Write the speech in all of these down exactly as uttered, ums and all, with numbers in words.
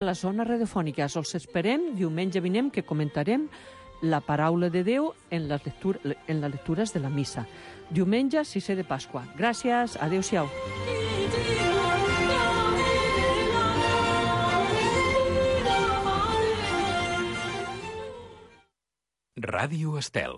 A la zona radiofònica els esperem diumenge vinent, que comentarem la paraula de Déu en les, lectura, en les lectures de la missa. Diumenge, sisè de Pasqua. Gràcies, adéu-siau. Ràdio Estel.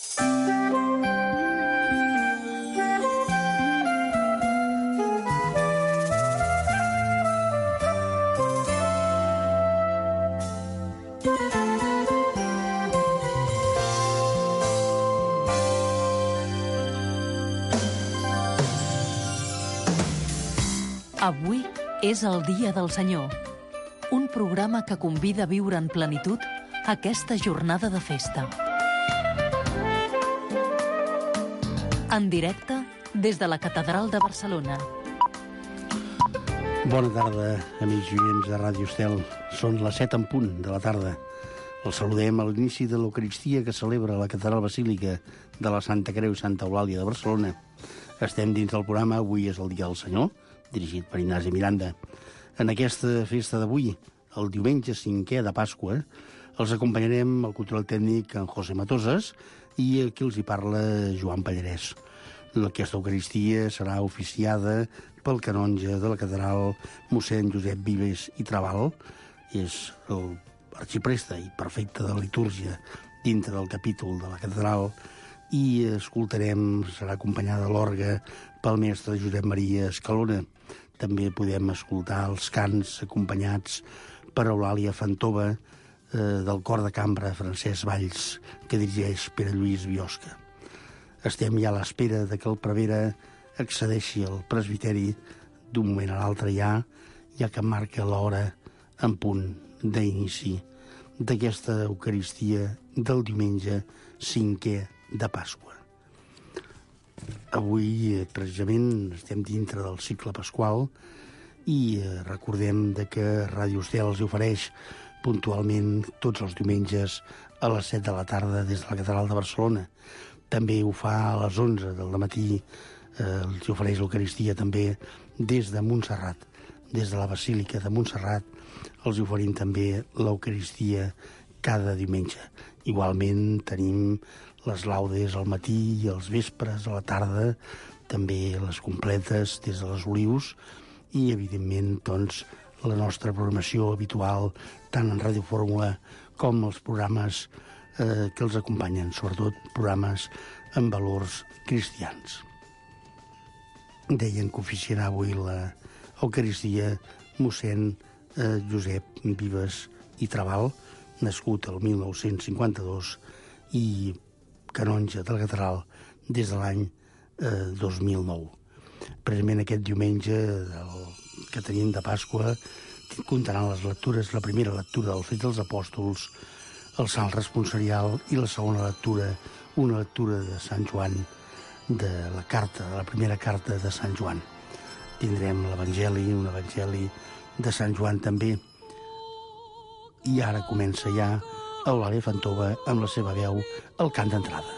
Avui és el Dia del Senyor, un programa que convida a viure en plenitud aquesta jornada de festa. En directe des de la Catedral de Barcelona. Bona tarda, amics i oients de Ràdio Estel. Són les set en punt de la tarda. Els saludem a l'inici de l'Eucaristia que celebra la Catedral Basílica de la Santa Creu i Santa Eulàlia de Barcelona. Estem dins del programa Avui és el Dia del Senyor, dirigit per Ignasi Miranda. En aquesta festa d'avui, el diumenge cinquè de Pasqua, els acompanyarem el control tècnic en José Matosas i aquí els hi parla Joan Pallarès. Aquesta Eucaristia serà oficiada pel canonge de la catedral mossèn Josep Vives i Trabal. És l'arxipreste i prefecte de la litúrgia dintre del capítol de la catedral, i escoltarem, serà acompanyada a l'orgue pel mestre Josep Maria Escalona. També podem escoltar els cants acompanyats per Eulàlia Fantova, eh, del cor de cambra Francesc Valls, que dirigeix Pere Lluís Biosca. Estem ja a l'espera de que el prevere accedeixi al presbiteri d'un moment a l'altre ja, ja que marca l'hora en punt d'inici d'aquesta Eucaristia del diumenge cinquè de Pasqua. Avui, precisament, estem dintre del cicle pasqual i recordem que Ràdio Estel els ofereix puntualment tots els diumenges a les set de la tarda des de la Catedral de Barcelona. També ho fa a les onze del matí, eh, els ofereix l'Eucaristia també des de Montserrat, des de la Basílica de Montserrat, els oferim també l'Eucaristia cada diumenge. Igualment tenim les laudes al matí i els vespres, a la tarda, també les completes des de les Olius i, evidentment, doncs, la nostra programació habitual, tant en Ràdio Fórmula com els programes eh, que els acompanyen, sobretot programes amb valors cristians. Deien que oficiarà avui la Eucaristia mossèn eh, Josep Vives i Trabal, nascut el mil nou-cents cinquanta-dos i canonge de la catedral des de l'any eh, dos mil nou. Precisament aquest diumenge del, que tenim de Pasqua comptaran les lectures, la primera lectura del Fets dels Apòstols, el Sant Responsorial i la segona lectura, una lectura de Sant Joan, de la carta, de la primera carta de Sant Joan. Tindrem l'Evangeli, un Evangeli de Sant Joan també. I ara comença ja Eulàlia Fantova amb la seva veu el cant d'entrada.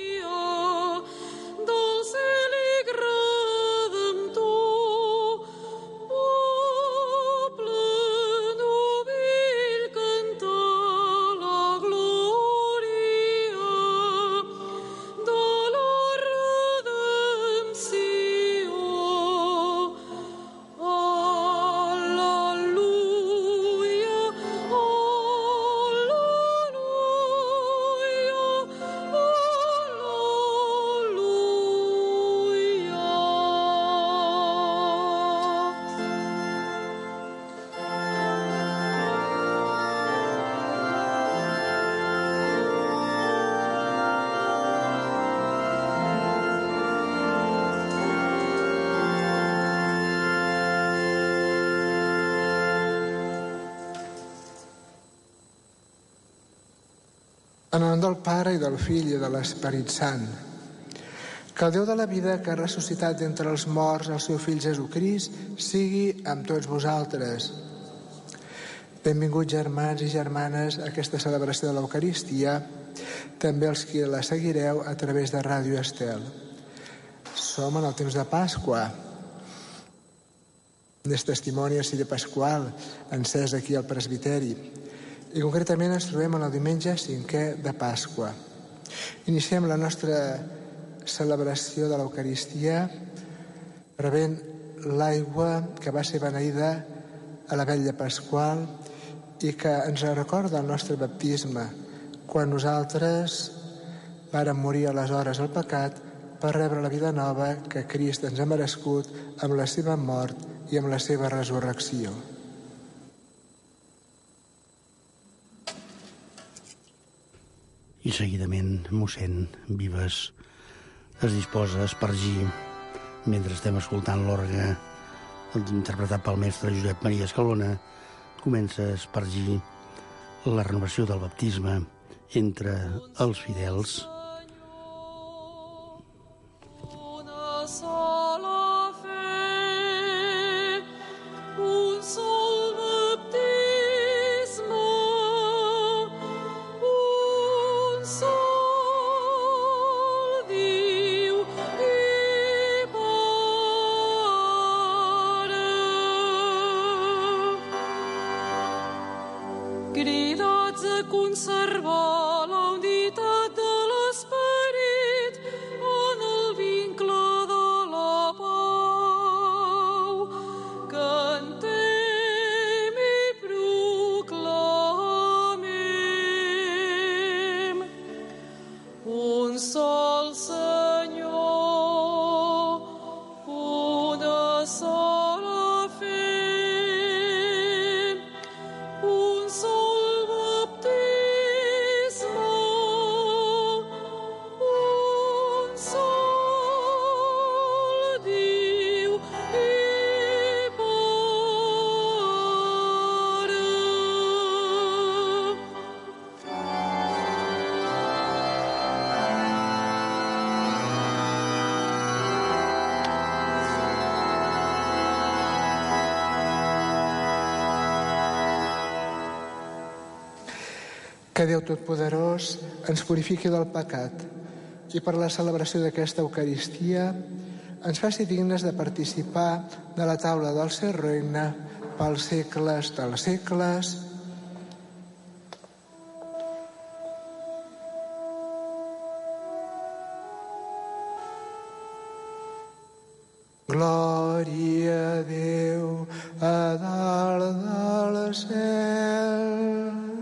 En el nom del Pare i del Fill i de l'Esperit Sant. Que el Déu de la vida, que ha ressuscitat d'entre els morts el seu Fill Jesucrist, sigui amb tots vosaltres. Benvinguts, germans i germanes, a aquesta celebració de l'Eucaristia, també els que la seguireu a través de Ràdio Estel. Som en el temps de Pasqua. del testimoni a Ciri Pasqual, encès aquí al presbiteri. I concretament ens trobem en el diumenge cinquè de Pasqua. Iniciem la nostra celebració de l'Eucaristia rebent l'aigua que va ser beneïda a la vetlla pasqual i que ens recorda el nostre baptisme, quan nosaltres vàrem morir aleshores al pecat per rebre la vida nova que Crist ens ha merescut amb la seva mort i amb la seva resurrecció. I seguidament mossèn Vives es disposa a espargir, mentre estem escoltant l'orgue interpretat pel mestre Josep Maria Escalona, comença a espargir la renovació del baptisme entre els fidels. Cridats a conservar la unitat de l'esperit en el vincle de la pau. Cantem i proclamem un sol Senyor, una sola fe, un sol Que Déu Totpoderós ens purifiqui del pecat i per la celebració d'aquesta Eucaristia ens faci dignes de participar de la taula del seu regne pels segles dels segles. Glòria a Déu a dalt del cel.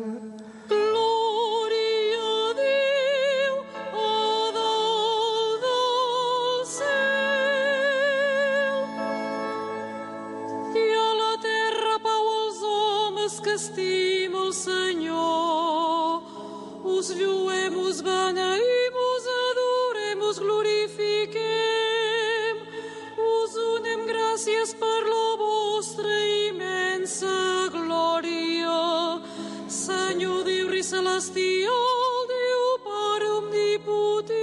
Estima el Senyor, us lluem, us beneïm, us adorem, us glorifiquem, us donem gràcies per la vostra immensa glòria. Senyor Déu Rei Celestial, Déu Pare omnipotent,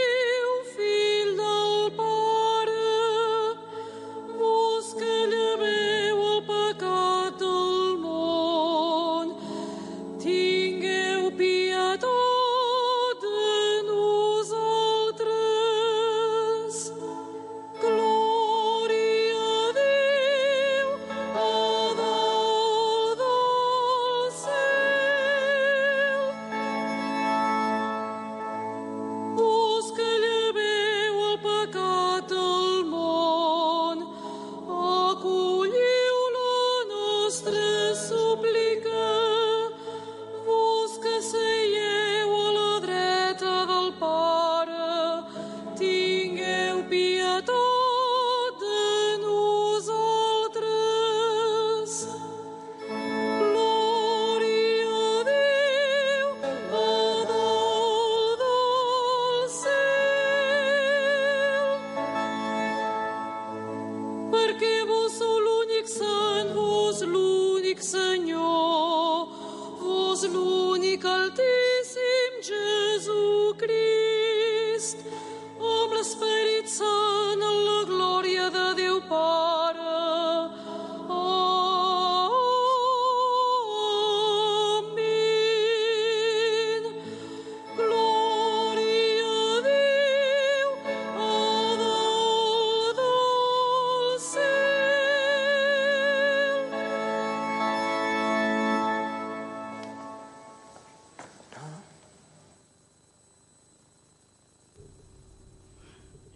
vos que lleveu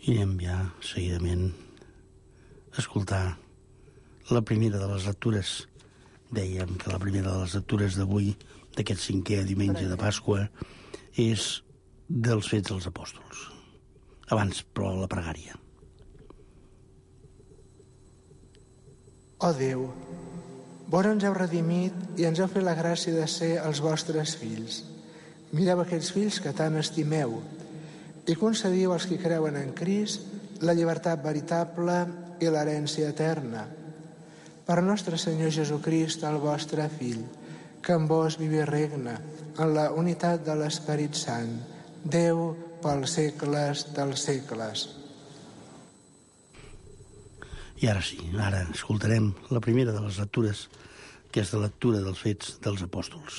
I anem ja, seguidament, a escoltar la primera de les lectures. Dèiem que la primera de les lectures d'avui, d'aquest cinquè diumenge de Pasqua, és dels Fets dels Apòstols. Abans, però, la pregària. Ó Déu, vós ens heu redimit i ens heu fet la gràcia de ser els vostres fills. Mireu aquells fills que tant estimeu i concediu als que creuen en Crist la llibertat veritable i l'herència eterna. Per nostre Senyor Jesucrist, el vostre Fill, que amb vos viu i regna en la unitat de l'Esperit Sant, Déu pels segles dels segles. I ara sí, ara escoltarem la primera de les lectures, que és la lectura dels Fets dels Apòstols.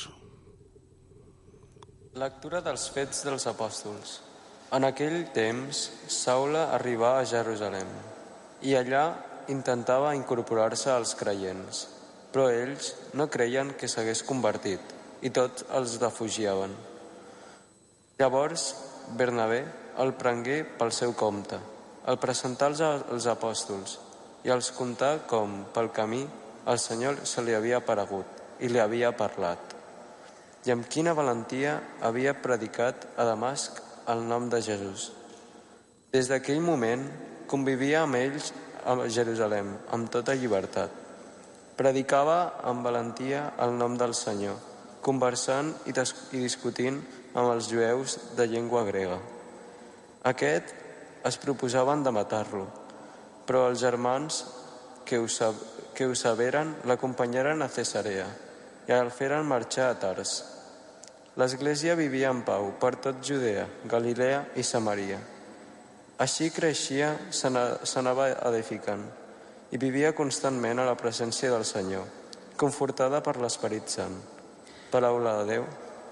Lectura dels Fets dels Apòstols. En aquell temps, Saula arribà a Jerusalem i allà intentava incorporar-se als creients, però ells no creien que s'hagués convertit i tots els defugiaven. Llavors, Bernabé el prengué pel seu compte, el presentà als apòstols i els contà com, pel camí, el Senyor se li havia aparegut i li havia parlat, i amb quina valentia havia predicat a Damasc el nom de Jesús. Des d'aquell moment convivia amb ells a Jerusalem amb tota llibertat. Predicava amb valentia el nom del Senyor, conversant i, i discutint amb els jueus de llengua grega. Aquest es proposaven de matar-lo, però els germans que ho, sab que ho saberen l'acompanyaren a Cesarea i el feren marxar a Tars. L'Església vivia en pau per tot Judea, Galilea i Samaria. Així creixia, s'anava edificant i vivia constantment a la presència del Senyor, confortada per l'Esperit Sant. Paraula de Déu.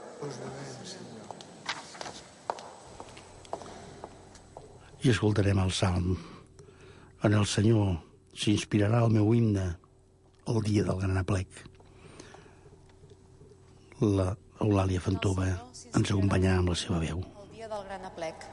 I escoltarem el Salm. En el Senyor s'inspirarà el meu himne el dia del gran aplec. La Eulàlia Fantova ens acompanyarà amb la seva veu. El dia del gran aplec.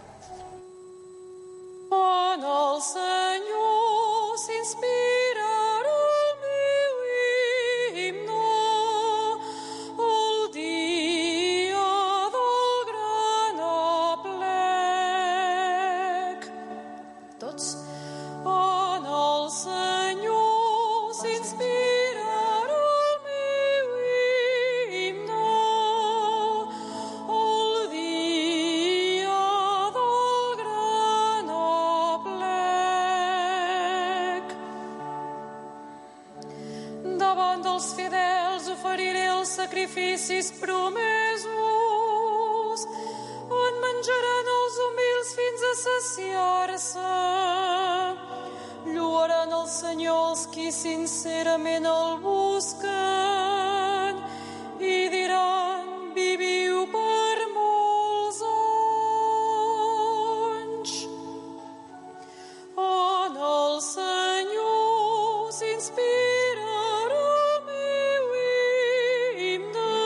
En el Senyor s'inspirarà el meu himne el dia del gran aplec. Tots? En el Senyor s'inspirarà el meu himne el dia del gran aplec. Davant dels fidels oferiré els sacrificis promesos. En menjaran els humils fins a saciar-se. Lluaran el Senyor els qui sincerament el busquen i diran: viviu per molts anys. En el Senyor s'inspirarà el meu himne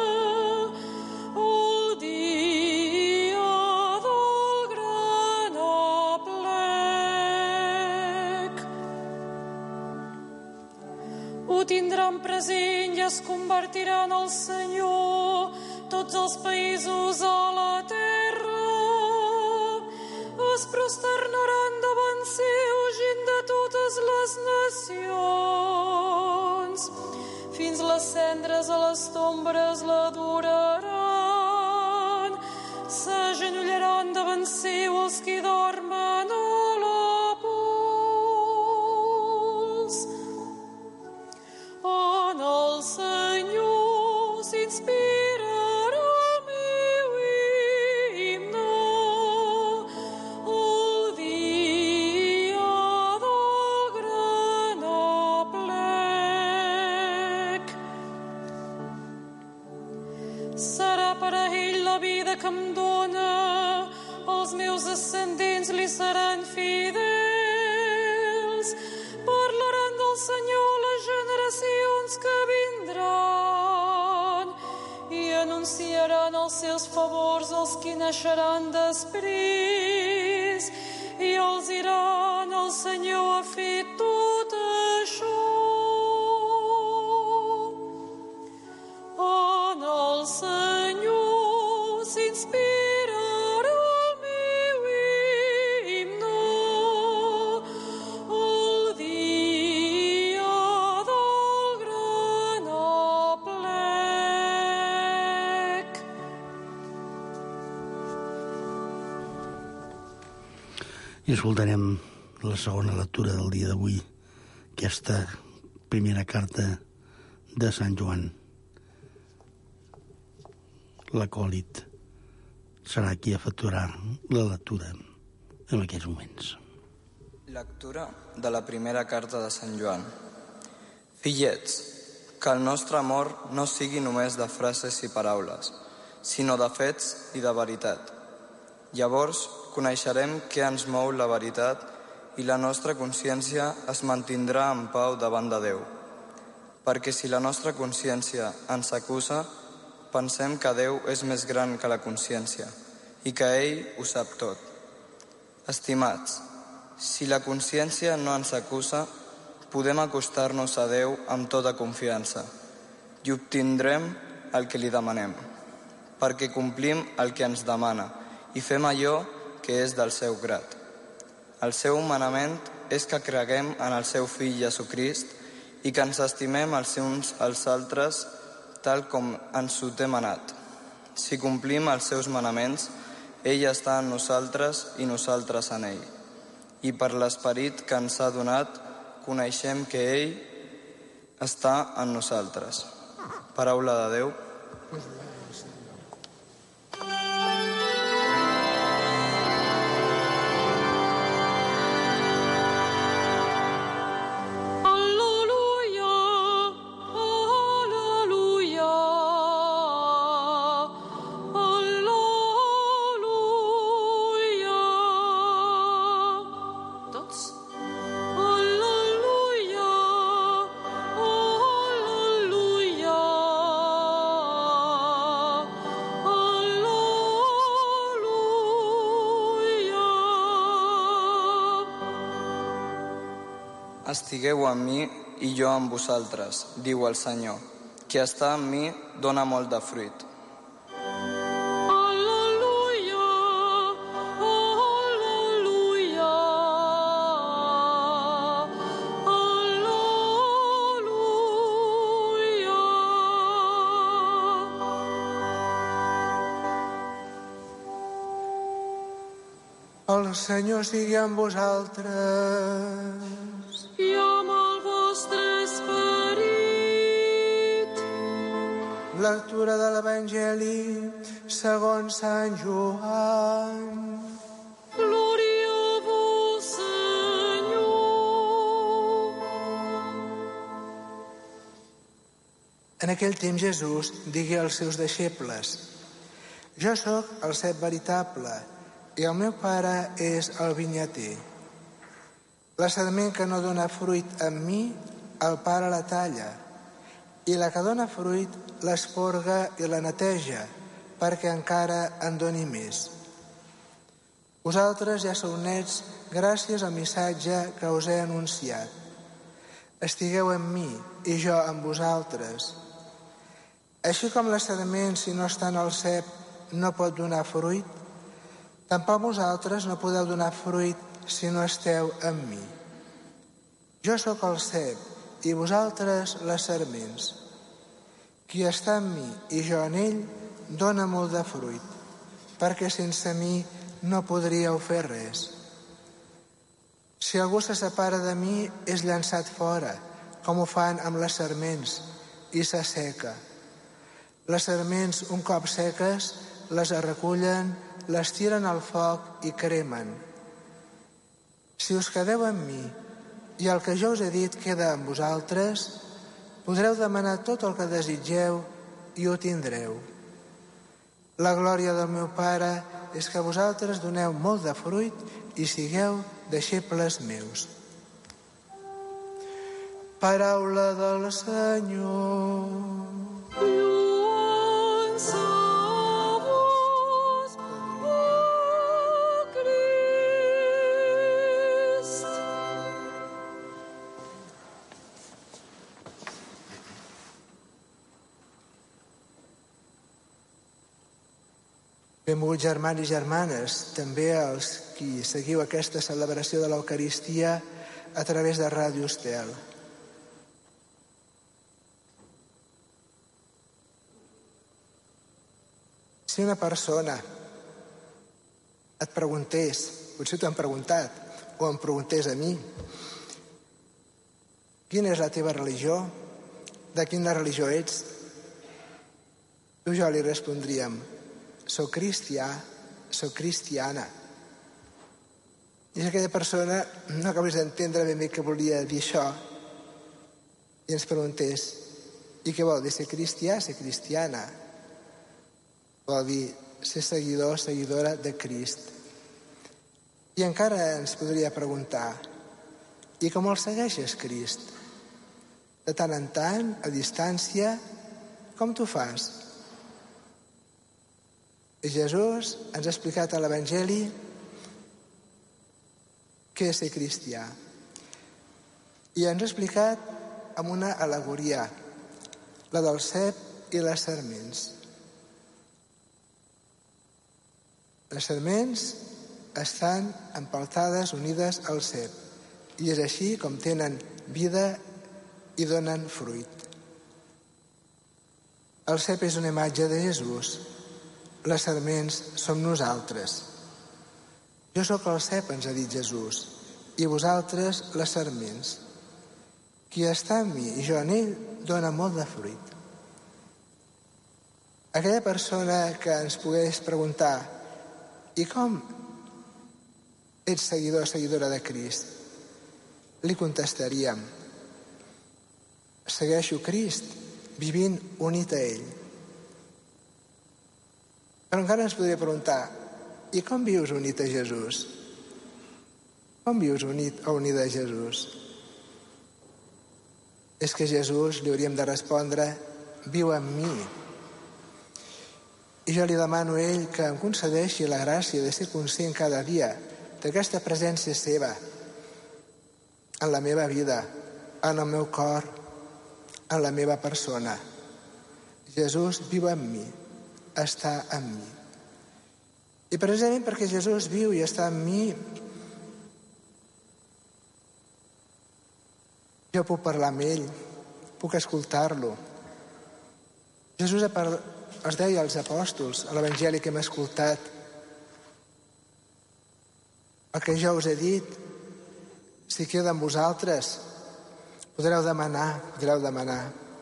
el dia del gran aplec. Ho tindran present i es convertiran al Senyor tots els països a la terra. Es prosternaran davant seu gent de totes les nacions. Fins les cendres a les tombres l'adoraran. S'agenollaran davant seu els qui dormen a la pols. En el Senyor s'inspirarà el meu himne el dia del gran aplec. Serà per a ell la vida que em dóna, els meus ascendents li seran fidels. Parlaran del Senyor les generacions que vindran i anunciaran els seus favors als qui naixeran després. els diran el Senyor ha fet tot això. En el Senyor s'inspirarà el meu himne el dia del gran aplec. I escoltarem la segona lectura del dia d'avui, aquesta primera carta de Sant Joan. L'acòlit serà qui efectuarà la lectura en aquests moments. Lectura de la primera carta de Sant Joan. Fillets, que el nostre amor no sigui només de frases i paraules, sinó de fets i de veritat. Llavors coneixerem què ens mou la veritat i la nostra consciència es mantindrà en pau davant de Déu. Perquè si la nostra consciència ens acusa, pensem que Déu és més gran que la consciència i que ell ho sap tot. Estimats, si la consciència no ens acusa, podem acostar-nos a Déu amb tota confiança i obtindrem el que li demanem, perquè complim el que ens demana i fem allò que és del seu grat. El seu manament és que creguem en el seu fill Jesucrist i que ens estimem els uns als altres tal com ens ho té manat. Si complim els seus manaments, ell està en nosaltres i nosaltres en ell. I per l'esperit que ens ha donat, coneixem que ell està en nosaltres. Paraula de Déu. Estigueu amb mi i jo amb vosaltres, diu el Senyor. Qui està amb mi dona molt de fruit. Al·leluia, al·leluia, al·leluia. El Senyor sigui amb vosaltres. I amb el vostre esperit. Lectura de l'Evangeli segons Sant Joan. Glòria a vos, Senyor. En aquell temps Jesús digué als seus deixebles: Jo sóc el cep veritable i el meu pare és el vinyater. La sarment que no dona fruit amb mi, el pare la talla, i la que dona fruit l'esporga i la neteja, perquè encara en doni més. Vosaltres ja sou nets gràcies al missatge que us he anunciat. Estigueu amb mi i jo amb vosaltres. Així com la sarment, si no està en el cep, no pot donar fruit, tampoc vosaltres no podeu donar fruit si no esteu amb mi. Jo sóc el cep i vosaltres les sarments. Qui està amb mi i jo en ell dona molt de fruit, perquè sense mi no podríeu fer res. Si algú se separa de mi, és llançat fora, com ho fan amb les sarments, i s'asseca. Les sarments, un cop seques, les recullen, les tiren al foc i cremen. Si us quedeu amb mi i el que jo us he dit queda amb vosaltres, podreu demanar tot el que desitgeu i ho tindreu. La glòria del meu Pare és que vosaltres doneu molt de fruit i sigueu deixebles meus. Paraula del Senyor. Lluans a vos, oh Crist. Benvolguts germans i germanes, també els qui seguiu aquesta celebració de l'Eucaristia a través de Ràdio Estel. Si una persona et preguntés, potser t'ho han preguntat, o em preguntés a mi, quina és la teva religió? De quina religió ets? Tu i jo li respondríem, soc cristià, soc cristiana. I si aquella persona no acabés d'entendre ben bé què volia dir això i ens preguntés, i què vol dir ser cristià, ser cristiana? Vol dir ser seguidor, seguidora de Crist. I encara ens podria preguntar, i com el segueixes, Crist? De tant en tant, a distància, com t'ho fas? I Jesús ens ha explicat a l'Evangeli què és ser cristià. I ens ha explicat amb una al·legoria, la del cep i les sarments. Les sarments estan empaltades, unides al cep, i és així com tenen vida i donen fruit. El cep és una imatge de Jesús. Les sarments som nosaltres. Jo sóc el cep, ens ha dit Jesús, i vosaltres les sarments. Qui està en mi i jo en ell dona molt de fruit. Aquella persona que ens pogués preguntar, i com ets seguidor o seguidora de Crist? Li contestaríem, segueixo Crist vivint unit a ell. Però encara ens podria preguntar, i com vius unit a Jesús? Com vius unit o unida a Jesús? És que Jesús li hauríem de respondre, viu amb mi. I jo li demano a ell que em concedeixi la gràcia de ser conscient cada dia d'aquesta presència seva en la meva vida, en el meu cor, en la meva persona. Jesús viu en mi, està en mi. I precisament perquè Jesús viu i està en mi, jo puc parlar amb ell, puc escoltar-lo. Jesús els deia als apòstols, a l'Evangeli que hem escoltat, el que jo us he dit, si queda amb vosaltres, podreu demanar, podreu demanar.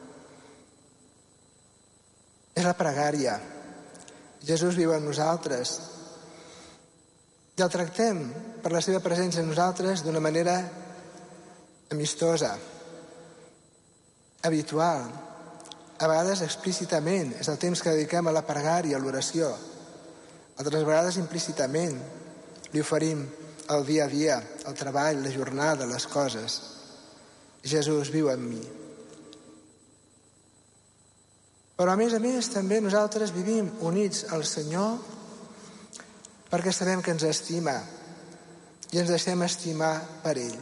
És la pregària. Jesús viu en nosaltres. I el tractem per la seva presència en nosaltres d'una manera amistosa, habitual, a vegades explícitament. És el temps que dediquem a la pregària, a l'oració. Altres vegades implícitament. Li oferim el dia a dia, el treball, la jornada, les coses. Jesús viu en mi. Però a més a més també nosaltres vivim units al Senyor perquè sabem que ens estima i ens deixem estimar per ell.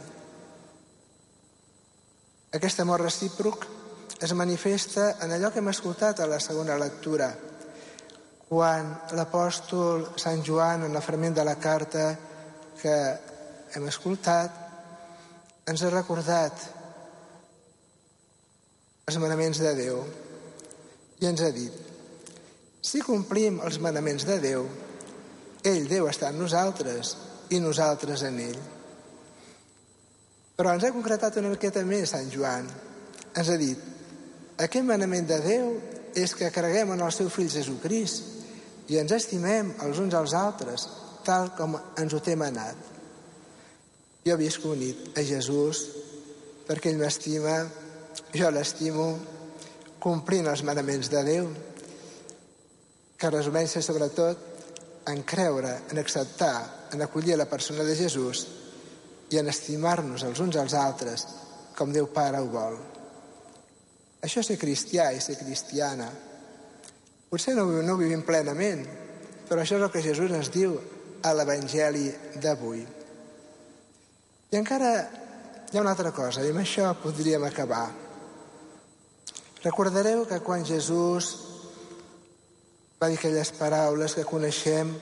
Aquest amor recíproc es manifesta en allò que hem escoltat a la segona lectura, quan l'apòstol Sant Joan, en el fragment de la carta que hem escoltat, ens ha recordat els manaments de Déu i ens ha dit, si complim els manaments de Déu, ell, Déu, està en nosaltres i nosaltres en ell. Però ens ha concretat una miqueta més Sant Joan. Ens ha dit, aquest manament de Déu és que creguem en el seu fill Jesucrist i ens estimem els uns als altres, tal com ens ho té manat. Jo visc unit a Jesús perquè ell m'estima, jo l'estimo, complint els manaments de Déu, que resumeix sobretot en creure, en acceptar, en acollir la persona de Jesús i en estimar-nos els uns als altres com Déu Pare ho vol. Això és ser cristià i ser cristiana. Potser no, no ho vivim plenament, però això és el que Jesús ens diu a l'Evangeli d'avui. I encara hi ha una altra cosa, i amb això podríem acabar. Recordareu que quan Jesús Va dir aquelles paraules que coneixem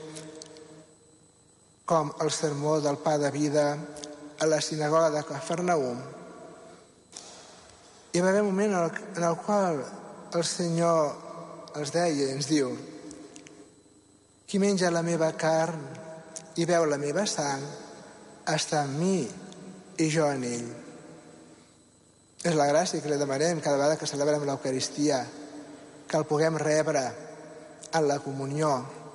com el sermó del pa de vida a la sinagoga de Cafarnaum. Hi va haver un moment en el qual el Senyor els deia i ens diu: qui menja la meva carn i veu la meva sang està en mi i jo en ell. És la gràcia que li demanem cada vegada que celebrem l'Eucaristia, que el puguem rebre en la comunió,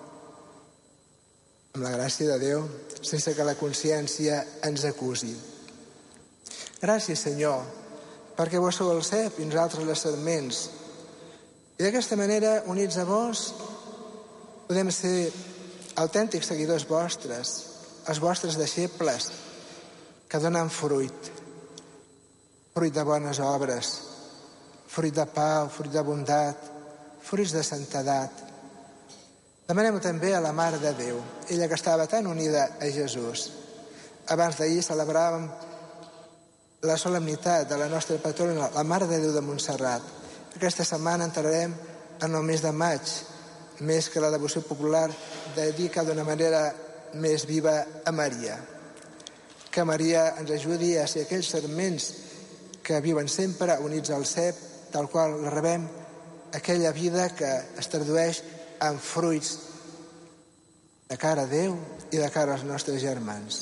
amb la gràcia de Déu, sense que la consciència ens acusi. Gràcies, Senyor, perquè vos sou el cep i nosaltres les sarments. I d'aquesta manera, units a vos, podem ser autèntics seguidors vostres, els vostres deixebles, que donen fruit, fruit de bones obres, fruit de pau, fruit de bondat, fruits de santedat. Demanem-ho també a la Mare de Déu, ella que estava tan unida a Jesús. Abans d'ahir celebràvem la solemnitat de la nostra patrona, la Mare de Déu de Montserrat. Aquesta setmana entrarem en el mes de maig, més que la devoció popular dedica d'una manera més viva a Maria. Que Maria ens ajudi a ser aquells sarments que viuen sempre units al cep, tal qual rebem aquella vida que es tradueix en fruits de cara a Déu i de cara als nostres germans.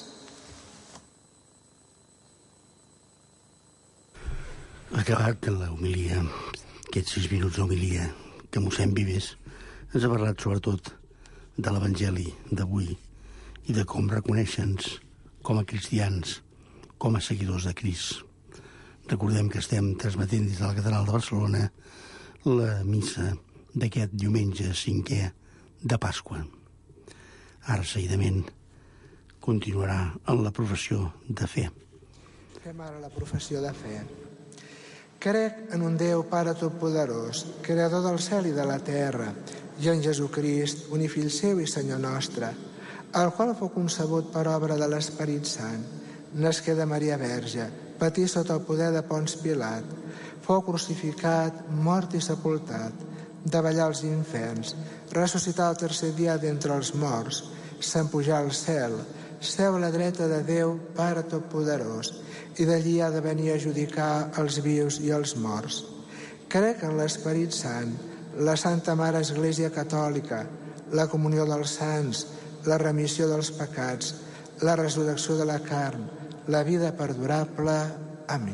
Acabat l'homilia, aquests sis minuts d'homilia que mossèn Vives ens ha parlat sobretot de l'Evangeli d'avui i de com reconèixer-nos com a cristians, com a seguidors de Crist. Recordem que estem transmetent des de la Catedral de Barcelona la missa d'aquest diumenge cinquè de Pasqua. Ara, seguidament, continuarà en la professió de fe. Fem ara la professió de fe. Crec en un Déu Pare Totpoderós, creador del cel i de la terra, i en Jesucrist, únic Fill seu i Senyor nostre, el qual fou concebut per obra de l'Esperit Sant, nasqué de Maria Verge, patí sota el poder de Ponç Pilat, fou crucificat, mort i sepultat, davallà als inferns, ressuscitar el tercer dia d'entre els morts, se'n pujà al cel, seu a la dreta de Déu, Pare Totpoderós, i d'allí ha de venir a judicar els vius i els morts. Crec en l'Esperit Sant, la Santa Mare Església Catòlica, la comunió dels sants, la remissió dels pecats, la resurrecció de la carn, la vida perdurable. Amén.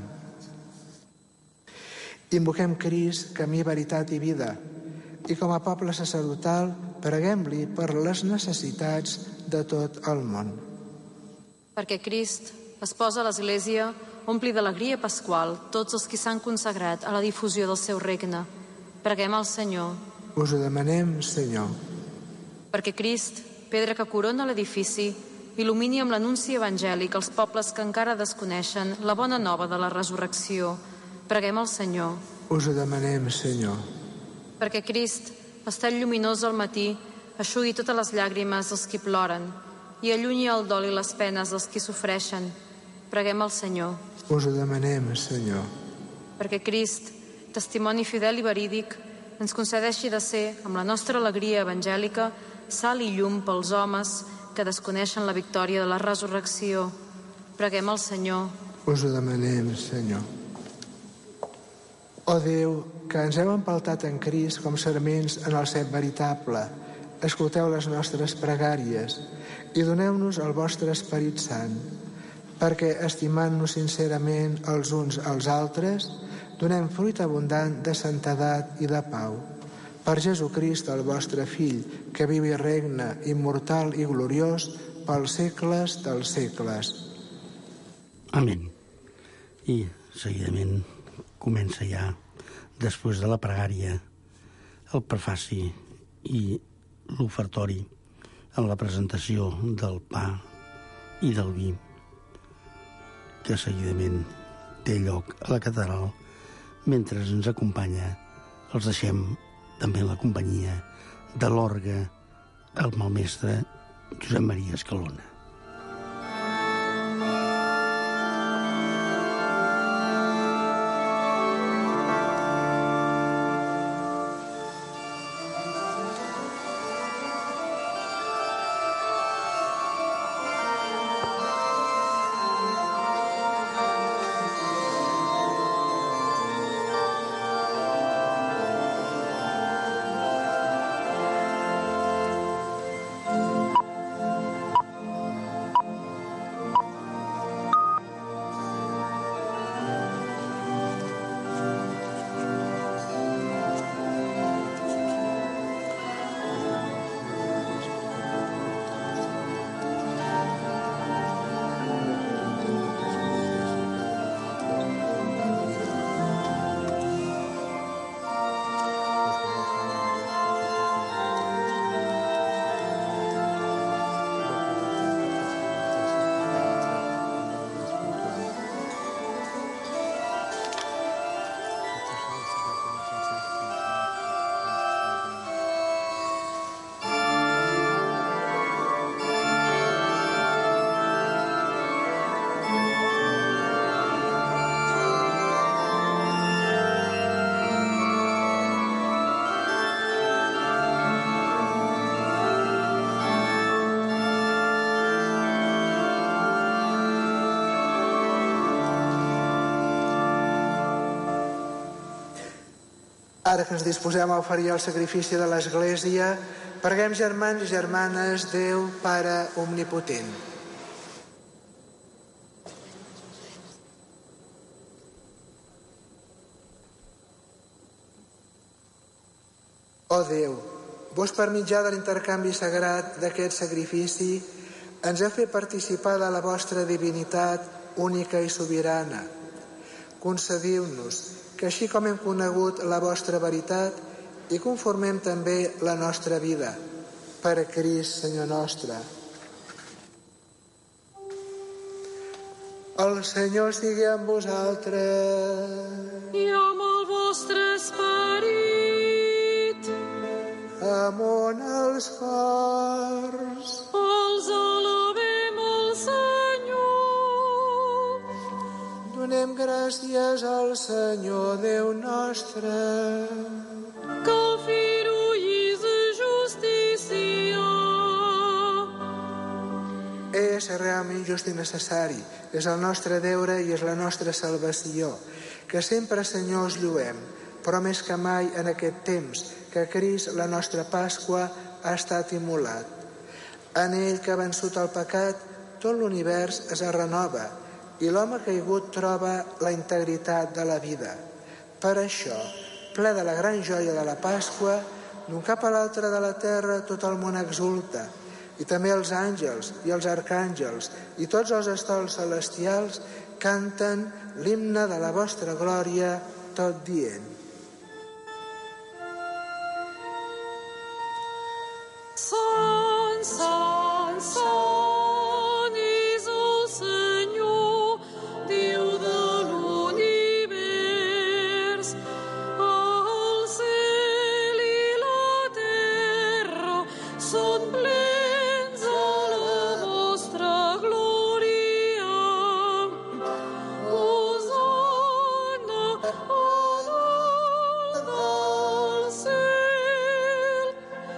Invoquem Crist, camí, veritat i vida, i com a poble sacerdotal preguem-li per les necessitats de tot el món. Perquè Crist, esposa a l'Església, ompli d'alegria pasqual tots els que s'han consagrat a la difusió del seu regne. Preguem al Senyor. Us ho demanem, Senyor. Perquè Crist, pedra que corona l'edifici, il·lumini amb l'anunci evangèlic els pobles que encara desconeixen la bona nova de la resurrecció. Preguem al Senyor. Us ho demanem, Senyor. Perquè Crist, estel lluminós al matí, eixugui totes les llàgrimes dels qui ploren i allunyi el dol i les penes dels qui sofreixen. Preguem al Senyor. Us ho demanem, Senyor. Perquè Crist, testimoni fidel i verídic, ens concedeixi de ser, amb la nostra alegria evangèlica, sal i llum pels homes que desconeixen la victòria de la resurrecció. Preguem al Senyor. Us ho demanem, Senyor. Ó Déu, que ens heu empaltat en Crist com sarments en el cep veritable, escolteu les nostres pregàries i doneu-nos el vostre Esperit Sant, perquè, estimant-nos sincerament els uns als altres, donem fruit abundant de santedat i de pau. Per Jesucrist, el vostre Fill, que viu i regna, immortal i gloriós, pels segles dels segles. Amén. I, seguidament, comença ja, després de la pregària, el prefaci i l'ofertori en la presentació del pa i del vi, que seguidament té lloc a la catedral. Mentre ens acompanya, els deixem també en la companyia de l'orgue amb el mestre Josep Maria Escalona. Ara que ens disposem a oferir el sacrifici de l'Església, preguem, germans i germanes, Déu Pare Omnipotent. Ó Déu, vos per mitjà de l'intercanvi sagrat d'aquest sacrifici ens heu fet participar de la vostra divinitat única i sobirana. Concediu-nos que així com hem conegut la vostra veritat i conformem també la nostra vida. Per Crist, Senyor nostre. El Senyor sigui amb vosaltres. I amb el vostre esperit. Amunt els cors. Els alabem al Senyor. Donem gràcies al Senyor Déu nostre. Que el fill de justícia. És realment just i necessari. És el nostre deure i és la nostra salvació. Que sempre, Senyor, us lluem, però més que mai en aquest temps que Crist, la nostra Pasqua, ha estat immolat. En ell que ha vençut el pecat, tot l'univers es renova i l'home caigut troba la integritat de la vida. Per això, ple de la gran joia de la Pasqua, d'un cap a l'altre de la terra tot el món exulta, i també els àngels i els arcàngels i tots els estols celestials canten l'himne de la vostra glòria, tot dient: Sant, sant, sant és el Senyor, Déu de l'univers. El cel i la terra són plens de la vostra glòria. Hosanna a dalt del cel.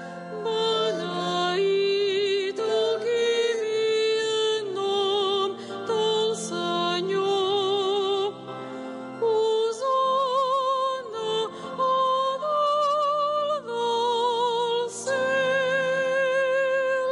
Beneït el qui ve en nom del Senyor. Hosanna a dalt del cel.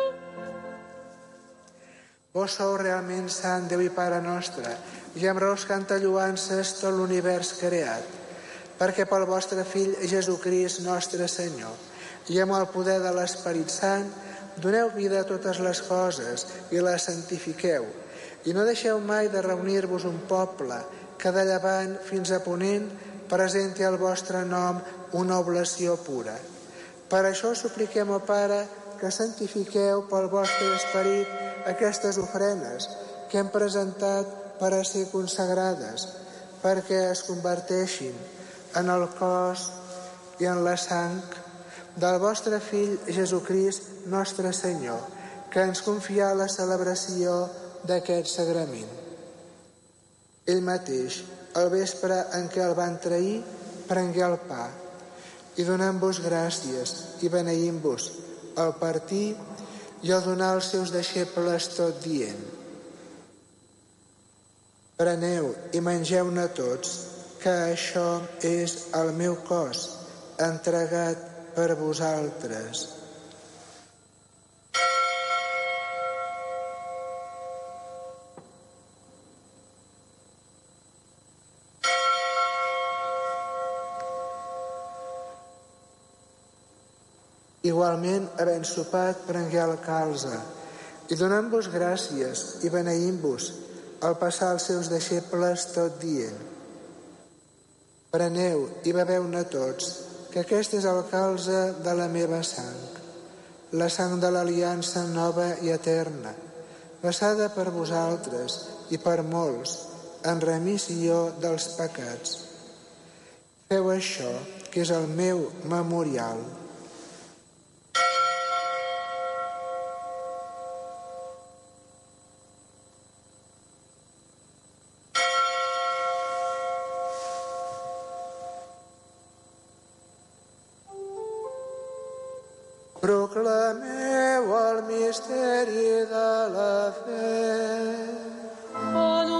Vos sou realment sant, Déu i Pare nostre, i amb raó us canta lloances tot l'univers creat, perquè pel vostre Fill Jesucrist nostre Senyor, i amb el poder de l'Esperit Sant, doneu vida a totes les coses i les santifiqueu, i no deixeu mai de reunir-vos un poble que de llevant fins a ponent presenti al vostre nom una oblació pura. Per això supliquem, ó Pare, que santifiqueu pel vostre Esperit aquestes ofrenes que hem presentat per a ser consagrades, perquè es converteixin en el cos i en la sang del vostre Fill Jesucrist nostre Senyor, que ens confia la celebració d'aquest sagrament. Ell mateix, al vespre en què el van trair, prengué el pa i donant-vos gràcies i beneint-vos al partir i al donar als seus deixebles tot dient: preneu i mengeu-ne tots, que això és el meu cos, entregat per vosaltres. Igualment, havent sopat, prengué el calze, i donant-vos gràcies i beneint-vos, al passar als seus deixebles tot dient: preneu i beveu-ne tots, que aquest és el calze de la meva sang, la sang de l'aliança nova i eterna, vessada per vosaltres i per molts, en remissió dels pecats. Feu això, que és el meu memorial. Proclameu el misteri de la fe.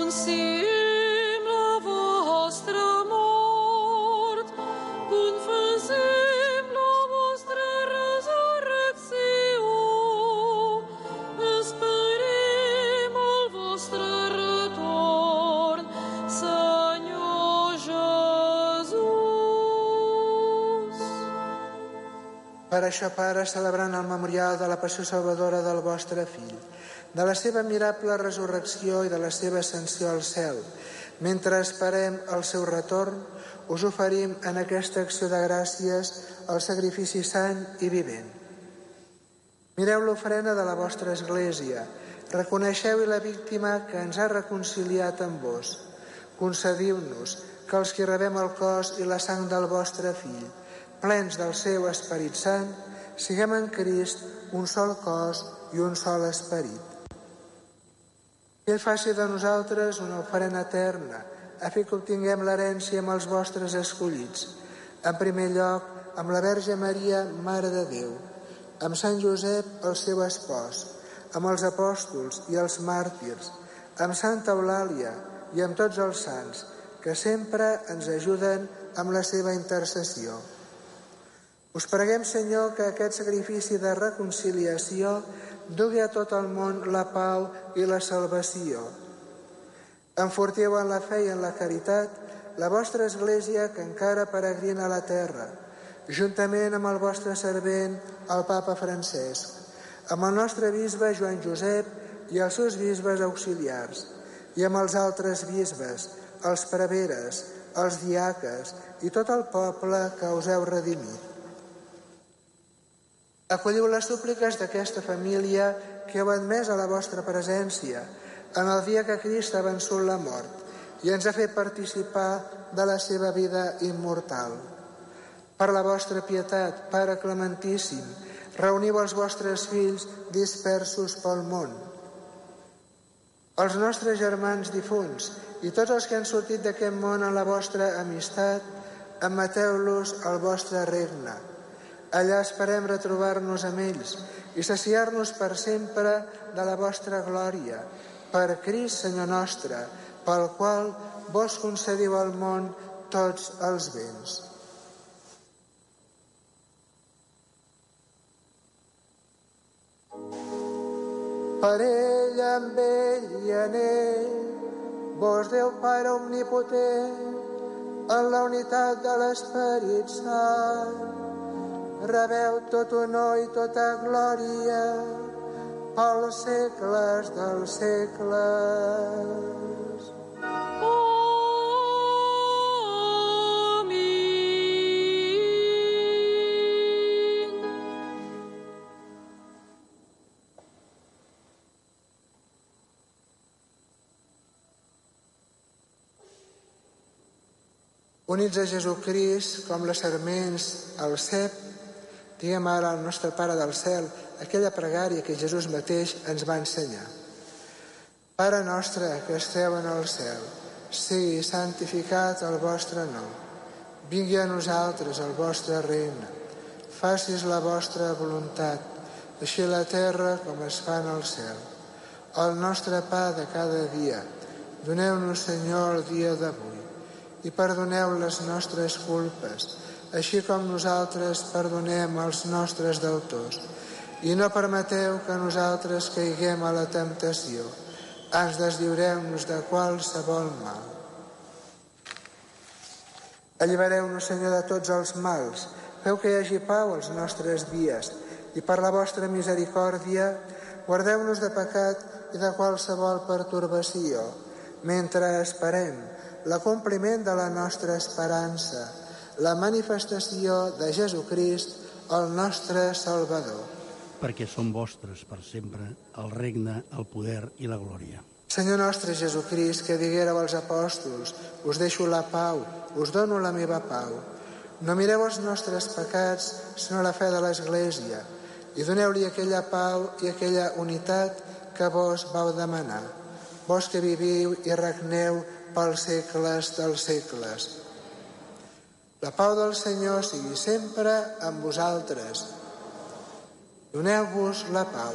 Anunciem la vostra mort, confessem Per això, Pare, celebrant el memorial de la passió salvadora del vostre Fill, de la seva admirable resurrecció i de la seva ascensió al cel, mentre esperem el seu retorn, us oferim en aquesta acció de gràcies el sacrifici sant i vivent. Mireu l'ofrena de la vostra Església, reconeixeu-hi la víctima que ens ha reconciliat amb vos. Concediu-nos que els que rebem el cos i la sang del vostre Fill, plens del seu Esperit Sant, siguem en Crist un sol cos i un sol esperit. Que ell faci de nosaltres una ofrena eterna, a fi que obtinguem l'herència amb els vostres escollits. En primer lloc, amb la Verge Maria, Mare de Déu, amb Sant Josep, el seu espòs, amb els apòstols i els màrtirs, amb Santa Eulàlia i amb tots els sants, que sempre ens ajuden amb la seva intercessió. Us preguem, Senyor, que aquest sacrifici de reconciliació dugui a tot el món la pau i la salvació. Enfortiu en la fe i en la caritat la vostra Església que encara peregrina a la terra, juntament amb el vostre servent, el Papa Francesc, amb el nostre bisbe Joan Josep i els seus bisbes auxiliars, i amb els altres bisbes, els preveres, els diaques i tot el poble que us heu redimit. Acolliu les súpliques d'aquesta família que heu admès a la vostra presència en el dia que Crist ha vençut la mort i ens ha fet participar de la seva vida immortal. Per la vostra pietat, Pare clementíssim, reuniu els vostres fills dispersos pel món. Els nostres germans difunts i tots els que han sortit d'aquest món en la vostra amistat, admeteu-los al vostre regne. Allà esperem retrobar-nos amb ells i saciar-nos per sempre de la vostra glòria, per Crist, Senyor nostre, pel qual vos concediu al món tots els béns. Per ell, amb ell i en ell, vos Déu Pare omnipotent, en la unitat de l'Esperit Sant, rebeu tot honor i tota glòria pels segles dels segles. Units a Jesucrist com les sarments al cep, diguem ara al nostre Pare del cel aquella pregària que Jesús mateix ens va ensenyar. Pare nostre que esteu en el cel, sigui santificat el vostre nom. Vingui a nosaltres el vostre regne. Facis la vostra voluntat, així a la terra com es fa en el cel. El nostre pa de cada dia, doneu-nos, Senyor, el dia d'avui, i perdoneu les nostres culpes, així com nosaltres perdonem als nostres deutors. I no permeteu que nosaltres caiguem a la temptació. Ans deslliureu-nos de qualsevol mal. Allibereu-nos, Senyor, de tots els mals. Feu que hi hagi pau als nostres dies i per la vostra misericòrdia guardeu-nos de pecat i de qualsevol pertorbació, mentre esperem l'acompliment de la nostra esperança, la manifestació de Jesucrist, el nostre Salvador. Perquè són vostres per sempre el regne, el poder i la glòria. Senyor nostre Jesucrist, que diguéreu als apòstols, us deixo la pau, us dono la meva pau. No mireu els nostres pecats, sinó la fe de l'Església, i doneu-li aquella pau i aquella unitat que vos vau demanar. Vos que viviu i regneu pels segles dels segles. La pau del Senyor sigui sempre amb vosaltres. Doneu-vos la pau.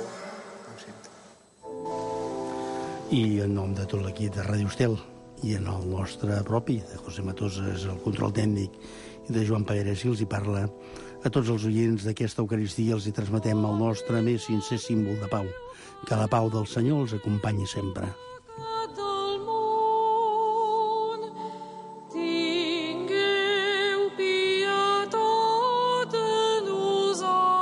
I en nom de tot l'equip de Ràdio Estel i en el nostre propi, de José Matosas, el control tècnic, i de Joan Paguera, si els hi parla, a tots els oients d'aquesta Eucaristia els hi transmetem el nostre més sincer símbol de pau. Que la pau del Senyor els acompanyi sempre. Tingueu pietat de nosaltres.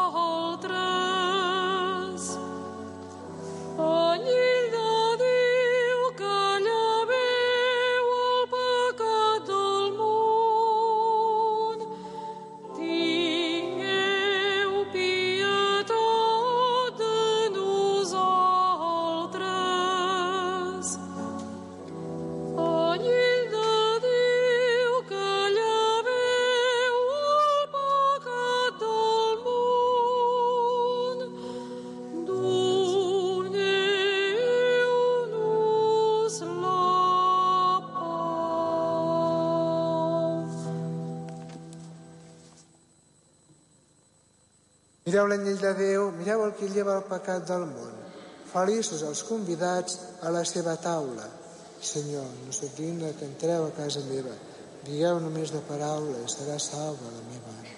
Mireu l'anyell de Déu, mireu el que lleva el pecat del món. Feliços els convidats a la seva taula. Senyor, no sóc digne que entreu a casa meva. Digueu només de paraula i serà salva la meva ànima.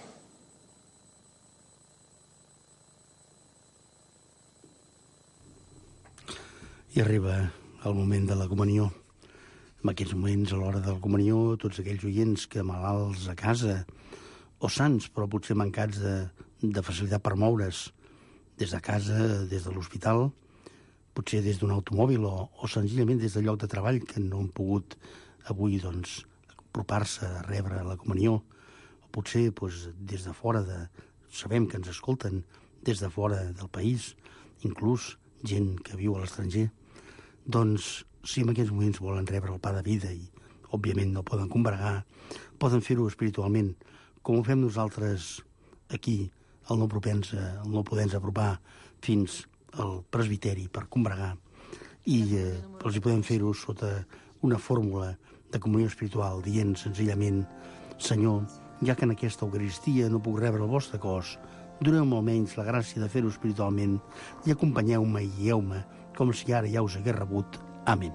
I arriba el moment de la comunió. En aquests moments, a l'hora de la comunió, tots aquells oients que malalts a casa, o sants, però potser mancats de, de facilitat per moure's, des de casa, des de l'hospital, potser des d'un automòbil o, o senzillament des del lloc de treball, que no han pogut avui doncs, apropar-se a rebre la comunió, o potser doncs, des de fora, de, sabem que ens escolten, des de fora del país, inclús gent que viu a l'estranger, doncs si en aquests moments volen rebre el pa de vida i, òbviament, no poden combregar, poden fer-ho espiritualment, com ho fem nosaltres aquí, al no, propensa, al no poder-nos apropar fins al presbiteri per combregar, i eh, els hi podem fer-ho sota una fórmula de comunió espiritual, dient senzillament: Senyor, ja que en aquesta Eucaristia no puc rebre el vostre cos, doneu-me almenys la gràcia de fer-ho espiritualment i acompanyeu-me i guieu-me com si ara ja us hagués rebut. Amén.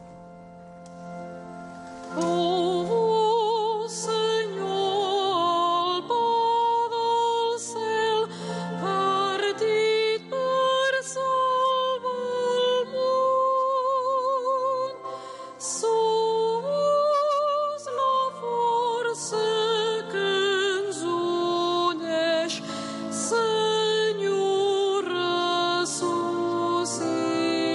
Oh, Senyor, el pa del cel, partit per salvar el món. Sos la força que ens uneix, Senyor ressuscitat.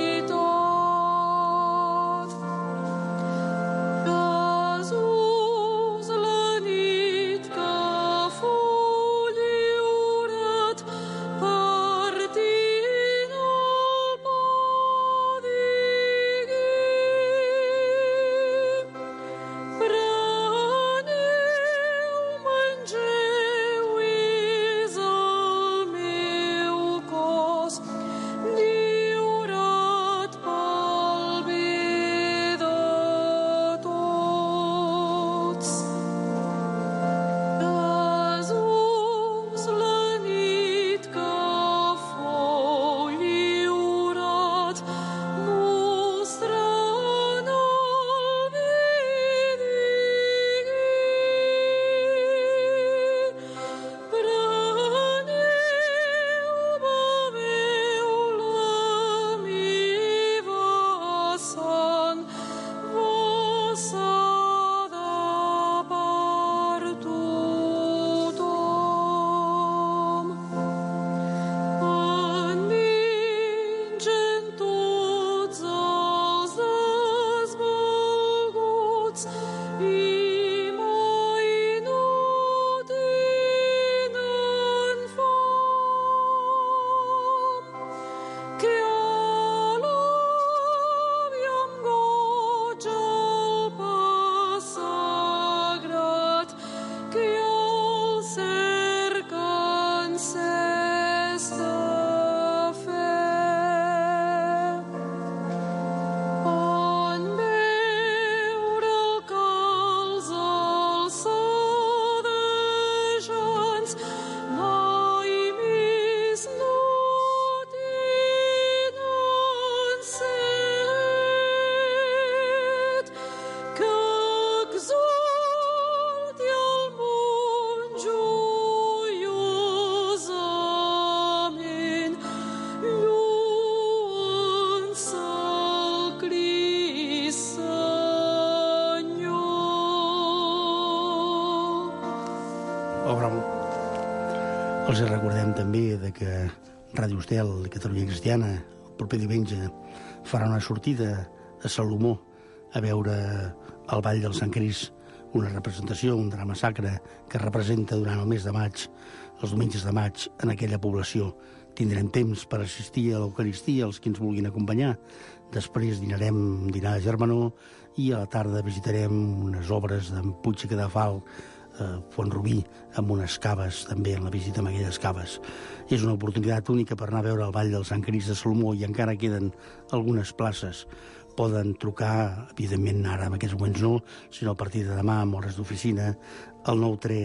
Els recordem també de que Ràdio Estel i Catalunya Cristiana el proper diumenge farà una sortida a Salomó a veure el Ball del Sant Crist, una representació, un drama sacre que representa durant el mes de maig, els diumenges de maig, en aquella població. Tindrem temps per assistir a l'Eucaristia, els que ens vulguin acompanyar. Després dinarem un dinar de germanor i a la tarda visitarem unes obres d'en Puig i Cadafal, eh, Font-rubí, amb unes caves, també en la visita amb aquelles caves. És una oportunitat única per anar a veure el Ball del Sant Crist de Salomó i encara queden algunes places. Poden trucar, evidentment ara en aquests moments no, sinó a partir de demà amb hores d'oficina, al nou tres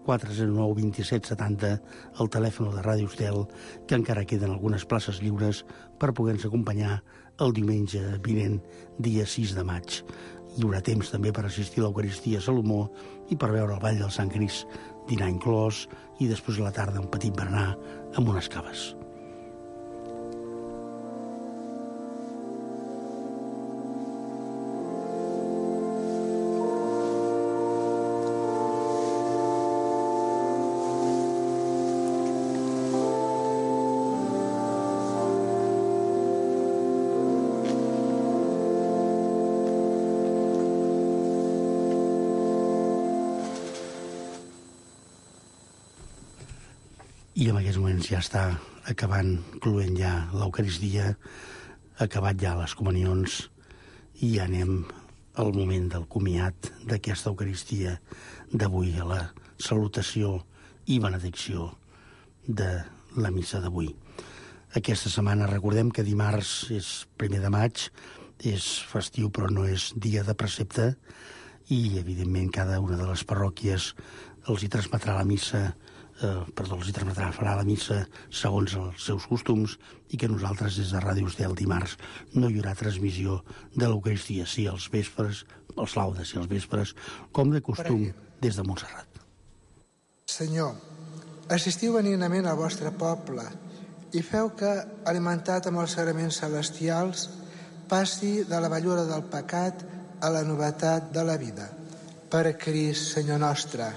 quatre zero nou dos set setanta, el telèfon de Ràdio Estel, que encara queden algunes places lliures per poder-nos acompanyar el diumenge vinent, dia sis de maig. Hi haurà temps també per assistir a l'Eucaristia a Salomó i per veure el Ball del Sant Crist, dinar inclòs, i després a la tarda un petit berenar amb unes caves. I en aquests moments ja està acabant, cloent ja l'Eucaristia, acabat ja les comunions, i ja anem al moment del comiat d'aquesta Eucaristia d'avui, a la salutació i benedicció de la missa d'avui. Aquesta setmana recordem que dimarts és primer de maig, és festiu però no és dia de precepte, i evidentment cada una de les parròquies els hi transmetrà la missa Eh, perdó, els hi transmetrà, farà la missa segons els seus costums, i que nosaltres des de Ràdio Estel dimarts no hi haurà transmissió de l'Eucaristia, sí els vespres, els laudes i els vespres, com de costum des de Montserrat. Senyor, assistiu benignament al vostre poble i feu que, alimentat amb els sagraments celestials, passi de la vellura del pecat a la novetat de la vida. Per Crist, Senyor nostre.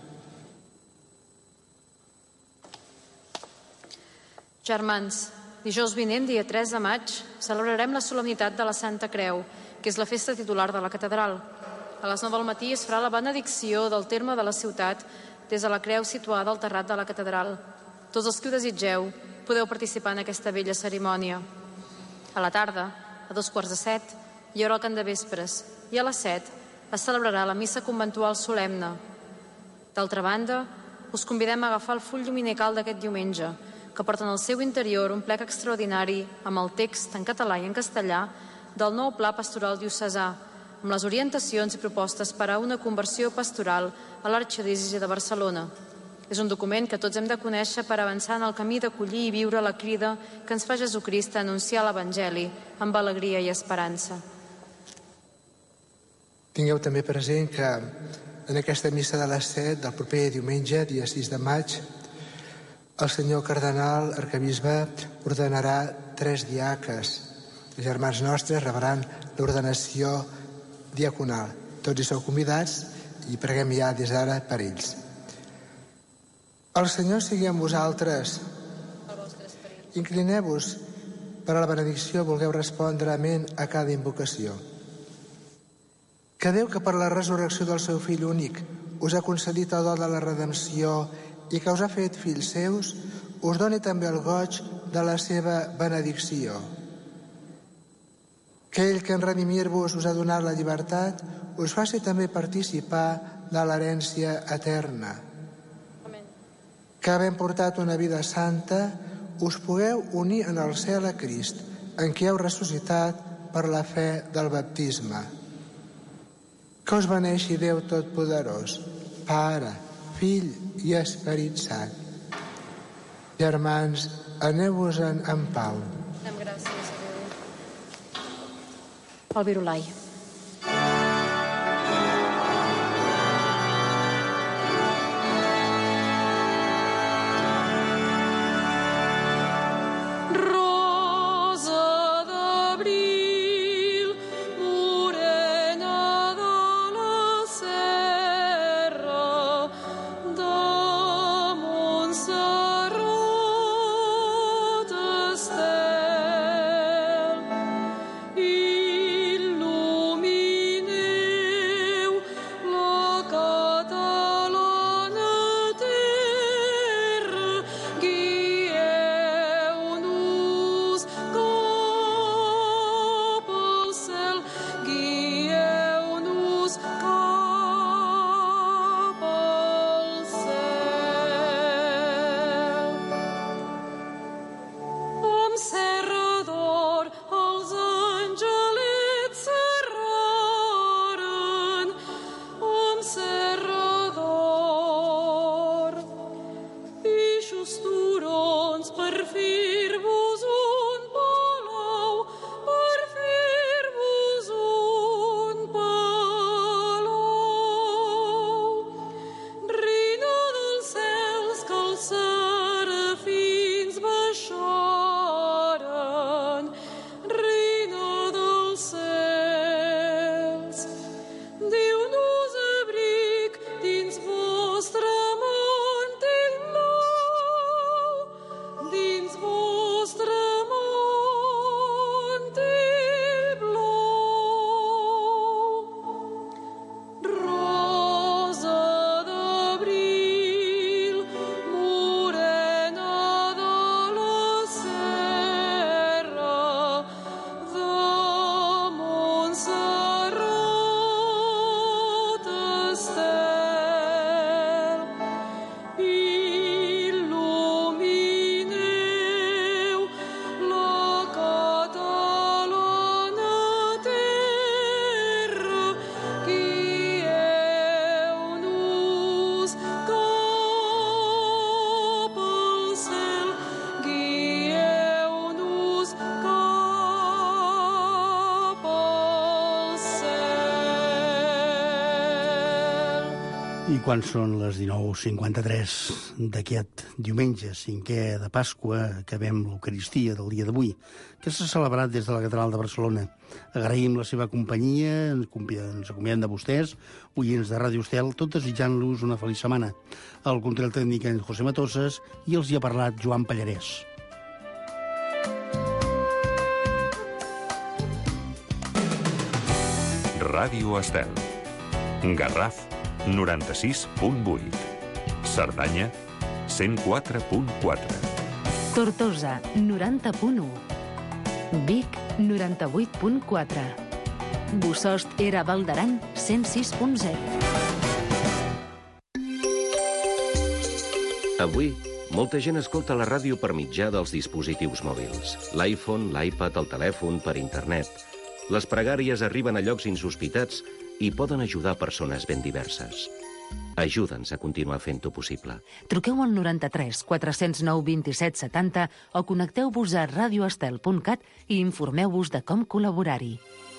Germans, dijous vinent, dia tres de maig, celebrarem la solemnitat de la Santa Creu, que és la festa titular de la catedral. A les nou del matí es farà la benedicció del terme de la ciutat des de la creu situada al terrat de la catedral. Tots els que ho desitgeu podeu participar en aquesta bella cerimònia. A la tarda, a dos quarts de set, hi haurà el cant de vespres, i a les set es celebrarà la missa conventual solemne. D'altra banda, us convidem a agafar el full dominical d'aquest diumenge, que porta en el seu interior un plec extraordinari amb el text en català i en castellà del nou Pla Pastoral Diocesà, amb les orientacions i propostes per a una conversió pastoral a l'Arxidiòcesi de Barcelona. És un document que tots hem de conèixer per avançar en el camí d'acollir i viure la crida que ens fa Jesucrist a anunciar l'Evangeli amb alegria i esperança. Tingueu també present que en aquesta missa de les set del proper diumenge, dia sis de maig, el senyor cardenal arquebisbe ordenarà tres diaques. Els germans nostres rebran l'ordenació diaconal. Tots hi sou convidats i preguem ja des d'ara per ells. El Senyor sigui amb vosaltres. Inclineu-vos per a la benedicció, vulgueu respondre amén a cada invocació. Que Déu, que per la resurrecció del seu fill únic us ha concedit el do de la redempció i que us ha fet fills seus, us doni també el goig de la seva benedicció. Que ell, que en redimir-vos us ha donat la llibertat, us faci també participar de l'herència eterna. Amén. Que, havent portat una vida santa, us pugueu unir en el cel a Crist, en qui heu ressuscitat per la fe del baptisme. Que us beneixi Déu Totpoderós, Pare, Fill i Esperit Sant. Germans, aneu-vos-en en pau. Donem gràcies a Déu. El Virulai. Il I quan són les dinou cinquanta-tres d'aquest diumenge, cinquè de Pasqua, acabem l'Eucaristia del dia d'avui, que s'ha celebrat des de la Catedral de Barcelona. Agraïm la seva companyia, ens acomiadem de vostès, oients de Ràdio Estel, tot desitjant-los una feliç setmana. El control tècnic en José Matosas i els hi ha parlat Joan Pallarès. Ràdio Estel. Garraf, noranta-sis punt vuit. Cerdanya, cent quatre punt quatre. Tortosa, noranta punt u. Vic, noranta-vuit punt quatre. Bossòst Era Val d'Aran, cent sis punt zero. Avui, molta gent escolta la ràdio per mitjà dels dispositius mòbils. L'iPhone, l'iPad, el telèfon, per internet. Les pregàries arriben a llocs insospitats i poden ajudar persones ben diverses. Ajuda'ns a continuar fent-ho possible. Truqueu al noranta-tres quatre zero nou vint-i-set setanta o connecteu-vos a radioestel punt cat i informeu-vos de com col·laborar-hi.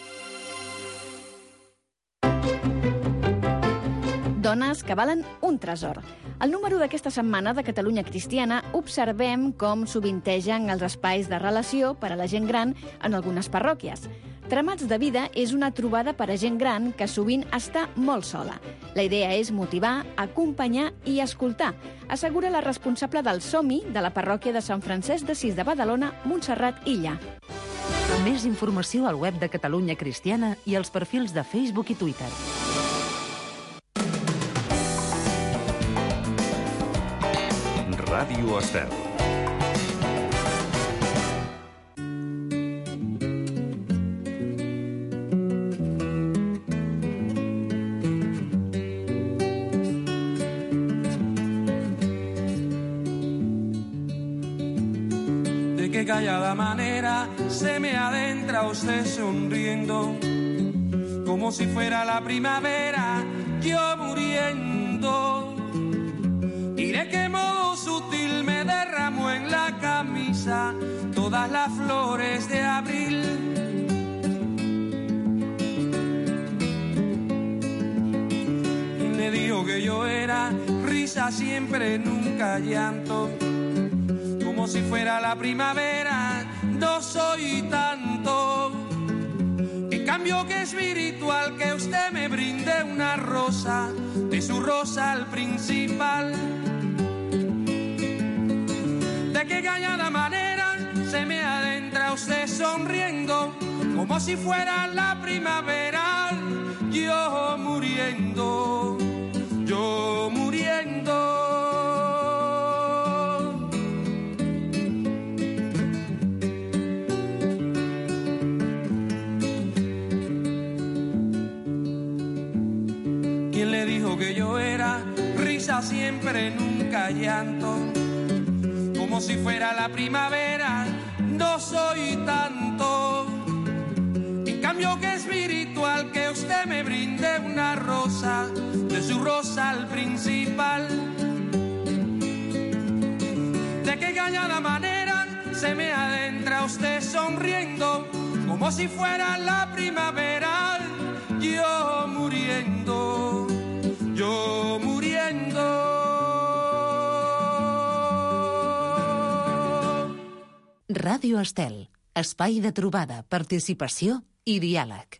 Dones que valen un tresor. Al número d'aquesta setmana de Catalunya Cristiana observem com sovintegen els espais de relació per a la gent gran en algunes parròquies. Tramats de vida és una trobada per a gent gran que sovint està molt sola. La idea és motivar, acompanyar i escoltar, assegura la responsable del Som-hi de la parròquia de Sant Francesc d'Assís de Badalona, Montserrat Illa. Més informació al web de Catalunya Cristiana i als perfils de Facebook i Twitter. Ràdio Estel. De callada manera se me adentra usted sonriendo, como si fuera la primavera, yo muriendo. Y de qué modo sutil me derramó en la camisa todas las flores de abril. Y me dijo que yo era risa siempre, nunca llanto, como si fuera la primavera, no soy tanto. En cambio que espiritual que usted me brinde una rosa, de su rosa al principal. De qué callada manera se me adentra usted sonriendo, como si fuera la primavera, yo muriendo, yo muriendo. Que yo era risa siempre, nunca llanto, como si fuera la primavera, no soy tanto. En cambio que espiritual que usted me brinde una rosa, de su rosa al principal. De qué callada manera se me adentra usted sonriendo, como si fuera la primavera, yo muriendo, yo muriendo. Ràdio Estel, espai de trobada, participació i diàleg.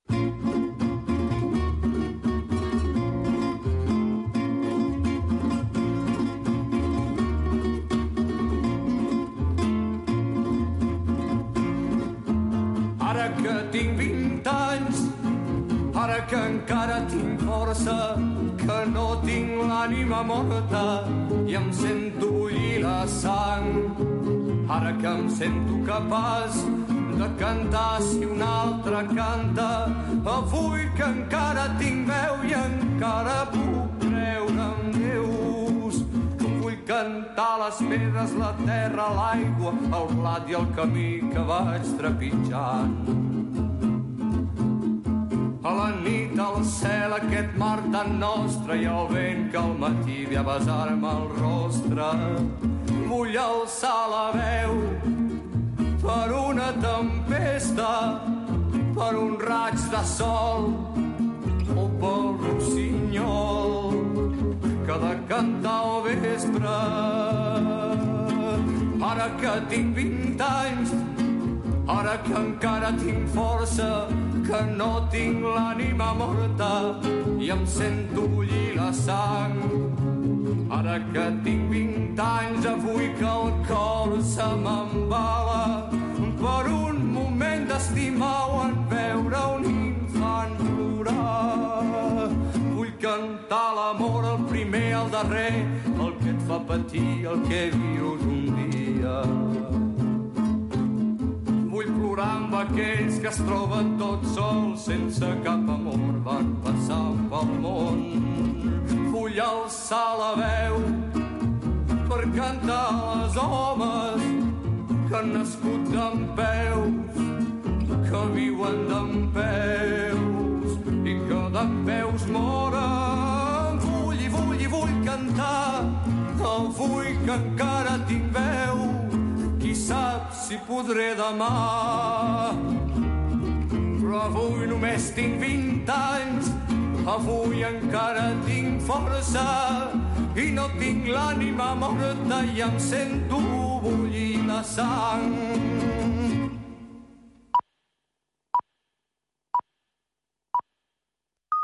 Ara que tinc vint anys, ara que encara tinc força, que no tinc l'ànima morta i em sento bullir la sang. Ara que em sento capaç de cantar si un altre canta, avui que encara tinc veu i encara puc creure en Déus. Vull cantar les pedres, la terra, l'aigua, el blat i el camí que vaig trepitjant. A la nit, al cel, aquest mar tan nostre i el vent que al matí ve a besar-me el rostre. Vull alçar la veu per una tempesta, per un raig de sol o pel rossinyol. cantar al vespre. Ara que tinc vint anys, ara que encara tinc força, que no tinc l'ànima morta i em sento bullir la sang. Ara que tinc vint anys, avui que el cor se m'embala per un moment d'estimar o en veure un infant plorar. Vull cantar l'amor, el primer, el darrer, el que et fa patir, el que vius un dia. Vull plorar amb aquells que es troben tots sols, sense cap amor, van passar pel món. Vull alçar la veu per cantar als homes que han nascut dempeus, que viuen dempeus i que dempeus moren. Vull i vull i vull cantar, avui que encara tinc veu, qui sap si podré demà. Però avui només tinc vint anys, avui encara tinc força i no tinc l'ànima morta i em sento bullir la sang.